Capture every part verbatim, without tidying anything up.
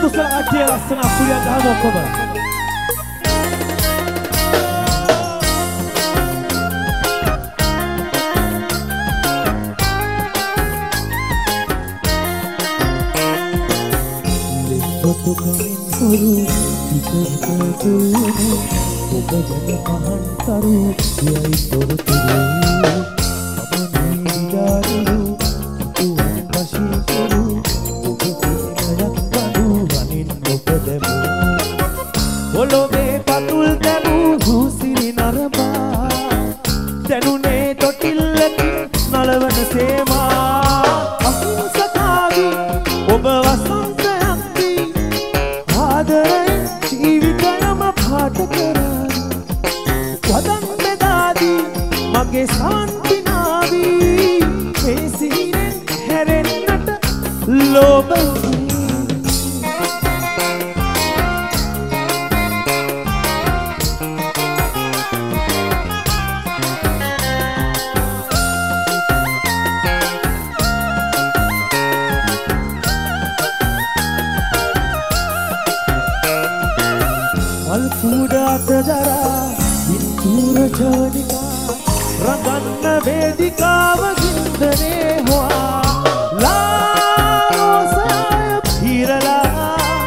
කුසල කට්ටිය ලස්සන අපුලිය ගහමු ඔක්කොම. ඔබ ගැන පහන් කරු යයි තොරතුරු අපනිදාරු තුන් වශී කරු ඔබ පිටයක් කරු වනින් ඔබ දෙමු ඔලොවේ පතුල් දරු හුසිරි නරඹා දැනුනේ තොටිල්ලකින් නලවන සේමා අහිංසකාවි ඔබ වසන්තයක් දී ආදරෙන් ජීවිතයම පාට කරා වදන් බෙදාදී මගේ සාන්තිනාවී මේ සිහිනෙන් හැරෙන්නට ලෝභයි මල් කුඩ අතදරා ඉන්තුර ජනිකා රඟන්න වේදිකාව ගින්දනේ හොා ලාසාය පිරලා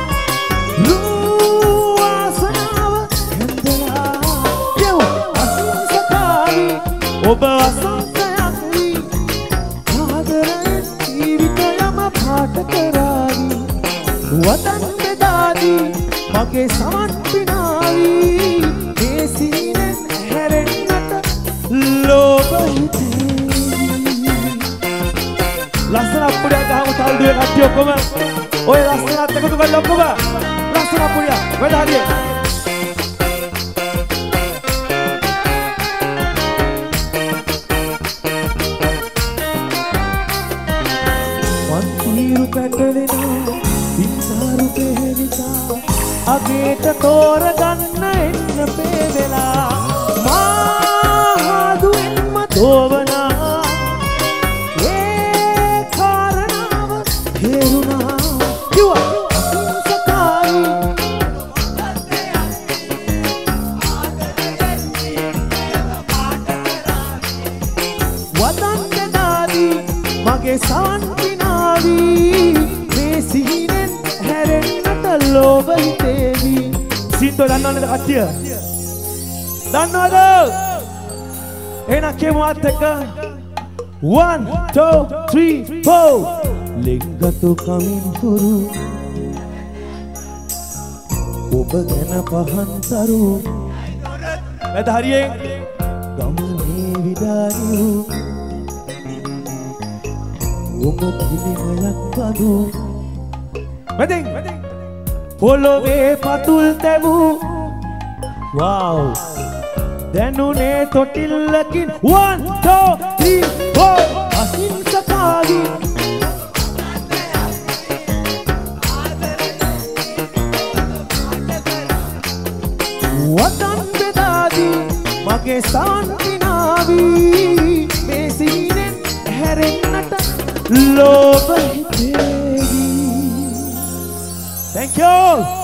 ලුවාසනාව හන්දලා යව අහිංසකාරී ඔබ අසංකයක් වී ආදරෙන් ජීවිතයම පාට කරාවි වදන් බෙදාදී මගේ සමන් පිනාවී මේ සිහිනෙන් හැරෙන්නට ලෝභයි ලස්සන අපුඩිය ගහමු තල්දුවේ කට්ටිය ඔක්කොම ඔය ලස්සනත් එකතු කරලා ඔක්කොම ලස්සන අපුඩිය වැඩ හරිය වන්තිරු පැටලෙනවා ඉන්සාරු පෙහෙලිතා අගේට තෝරගන්න එන්න පේවෙලා මාදුවෙන්ම තෝවනා ඒ කාරණාව තේරුණා කිව්වා අහිංසකාරී වදන් බෙදාදී මගේ සාන්තිනාවී මේ සිහිනෙන් හැරෙන්නට ලෝභයි තේවි සින්තෝ දන්නවද කට්ටිය දන්නවද එහෙනම් කියමු අත් එක්ක one two three four ලිංගතු කමින් හුරු ඔබ ගැන පහන් තරු වැඩ හරියෙන් ගමනේ විදාරිරු ඔබ පිළිමයක් පදු මෙදින් පොළොවේ පතුල් තැවූ wow දැනුනේ තොටිල්ලකින් one two three four අහිංසකාරී වදන් බෙදාදී මගේ සාන්තිනාවී මේ සිහිනෙන් හැරෙන්නට ලෝභයි තේවි. Thank you.